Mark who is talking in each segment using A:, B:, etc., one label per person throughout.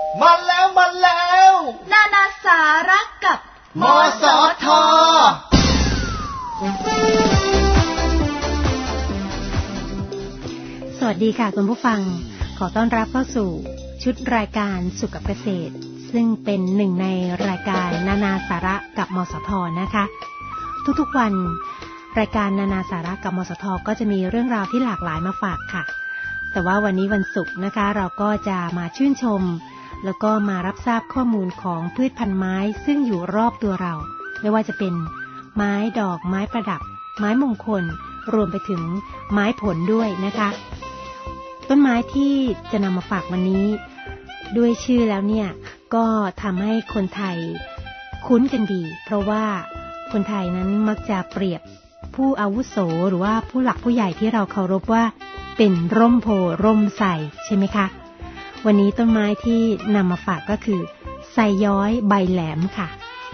A: มาแล้ว
B: นานาสาระกับ
A: มสท.
C: สวัสดีค่ะคุณผู้ฟังขอต้อนรับเข้าสู่ชุดรายการสุขกับเกษตรซึ่งเป็นหนึ่งในรายการนานาสาระกับมสท.นะคะทุกๆวันรายการนานาสาระกับมสท.ก็จะมีเรื่องราวที่หลากหลายมาฝากค่ะแต่ว่าวันนี้วันศุกร์นะคะเราก็จะมาชื่นชมแล้วก็มารับทราบข้อมูลของพืชพันธุ์ไม้ซึ่งอยู่รอบตัวเราไม่ว่าจะเป็นไม้ดอกไม้ประดับไม้มงคลรวมไปถึงไม้ผลด้วยนะคะต้นไม้ที่จะนำมาฝากวันนี้ด้วยชื่อแล้วเนี่ยก็ทำให้คนไทยคุ้นกันดีเพราะว่าคนไทยนั้นมักจะเปรียบผู้อาวุโสหรือว่าผู้หลักผู้ใหญ่ที่เราเคารพว่าเป็นร่มโพร่มไทรใช่ไหมคะวันนี้ต้นไม้ที่นำมาฝากก็คือไทรย้อยใบแหลมค่ะ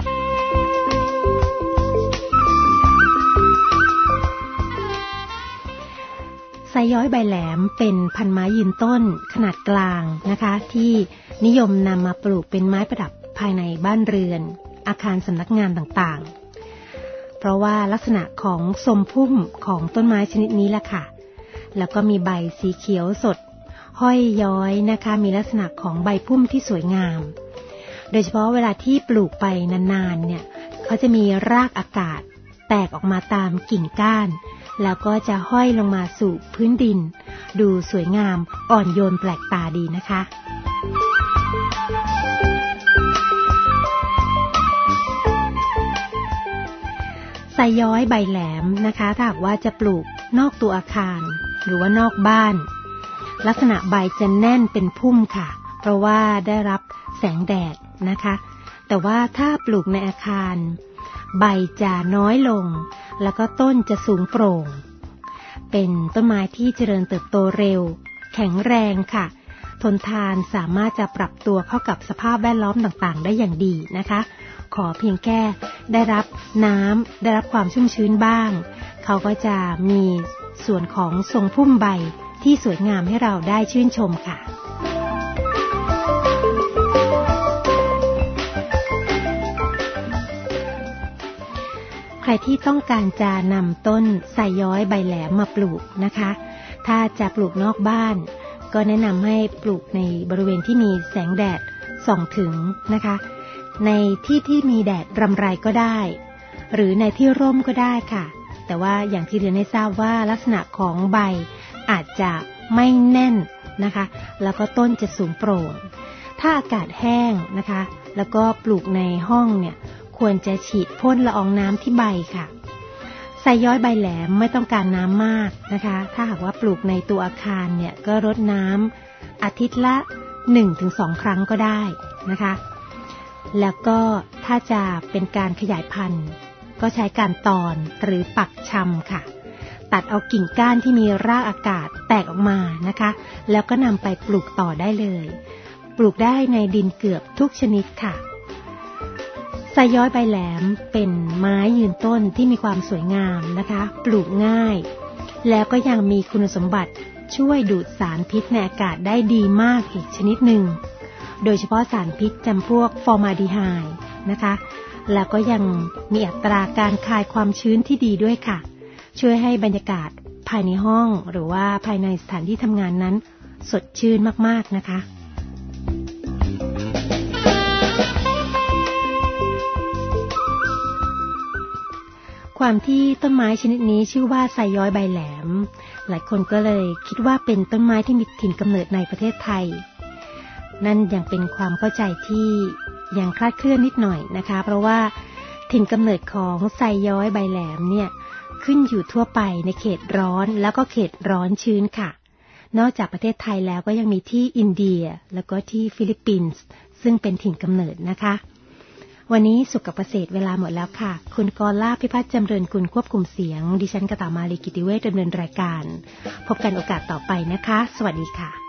C: ไทรย้อยใบแหลมเป็นพันธุ์ไม้ยืนต้นขนาดกลางนะคะที่นิยมนำมาปลูกเป็นไม้ประดับภายในบ้านเรือนอาคารสำนักงานต่างๆเพราะว่าลักษณะของทรงพุ่มของต้นไม้ชนิดนี้แหละค่ะแล้วก็มีใบสีเขียวสดห้อยย้อยนะคะมีลักษณะของใบพุ่มที่สวยงามโดยเฉพาะเวลาที่ปลูกไปนานๆเนี่ยเขาจะมีรากอากาศแตกออกมาตามกิ่งก้านแล้วก็จะห้อยลงมาสู่พื้นดินดูสวยงามอ่อนโยนแปลกตาดีนะคะไทรย้อยใบแหลมนะคะถ้าหากว่าจะปลูกนอกตัวอาคารหรือว่านอกบ้านลักษณะใบจะแน่นเป็นพุ่มค่ะเพราะว่าได้รับแสงแดดนะคะแต่ว่าถ้าปลูกในอาคารใบจะน้อยลงแล้วก็ต้นจะสูงโปร่งเป็นต้นไม้ที่เจริญเติบโตเร็วแข็งแรงค่ะทนทานสามารถจะปรับตัวเข้ากับสภาพแวดล้อมต่างๆได้อย่างดีนะคะขอเพียงแค่ได้รับน้ำได้รับความชุ่มชื้นบ้างเขาก็จะมีส่วนของทรงพุ่มใบที่สวยงามให้เราได้ชื่นชมค่ะใครที่ต้องการจะนำต้นไทรย้อยใบแหลมมาปลูกนะคะถ้าจะปลูกนอกบ้านก็แนะนำให้ปลูกในบริเวณที่มีแสงแดดส่องถึงนะคะในที่มีแดดรำไรก็ได้หรือในที่ร่มก็ได้ค่ะแต่ว่าอย่างที่เรียนให้ทราบว่าลักษณะของใบอาจจะไม่แน่นนะคะแล้วก็ต้นจะสูงโปร่งถ้าอากาศแห้งนะคะแล้วก็ปลูกในห้องเนี่ยควรจะฉีดพ่นละอองน้ำที่ใบค่ะไทรย้อยใบแหลมไม่ต้องการน้ำมากนะคะถ้าหากว่าปลูกในตัวอาคารเนี่ยก็รดน้ำอาทิตย์ละ 1-2 ครั้งก็ได้นะคะแล้วก็ถ้าจะเป็นการขยายพันธุ์ก็ใช้การตอนหรือปักชำค่ะตัดเอากิ่งก้านที่มีรากอากาศแตกออกมานะคะแล้วก็นำไปปลูกต่อได้เลยปลูกได้ในดินเกือบทุกชนิดค่ะไทรย้อยใบแหลมเป็นไม้ยืนต้นที่มีความสวยงามนะคะปลูกง่ายแล้วก็ยังมีคุณสมบัติช่วยดูดสารพิษในอากาศได้ดีมากอีกชนิดหนึ่งโดยเฉพาะสารพิษจำพวกฟอร์มาลดีไฮด์นะคะแล้วก็ยังมีอัตราการคายความชื้นที่ดีด้วยค่ะช่วยให้บรรยากาศภายในห้องหรือว่าภายในสถานที่ทำงานนั้นสดชื่นมากๆนะคะความที่ต้นไม้ชนิดนี้ชื่อว่าไทรย้อยใบแหลมหลายคนก็เลยคิดว่าเป็นต้นไม้ที่มีถิ่นกำเนิดในประเทศไทยนั่นยังเป็นความเข้าใจที่ยังคลาดเคลื่อนนิดหน่อยนะคะเพราะว่าถิ่นกำเนิดของไทรย้อยใบแหลมเนี่ยขึ้นอยู่ทั่วไปในเขตร้อนแล้วก็เขตร้อนชื้นค่ะนอกจากประเทศไทยแล้วก็ยังมีที่อินเดียแล้วก็ที่ฟิลิปปินส์ซึ่งเป็นถิ่นกำเนิดนะคะวันนี้สุขกับเกษตรเวลาหมดแล้วค่ะคุณกรลาภพิพัฒน์จำเริญกุลควบคุมเสียงดิฉันกตามาลีกิติเวชดำเนินรายการพบกันโอกาสต่อไปนะคะสวัสดีค่ะ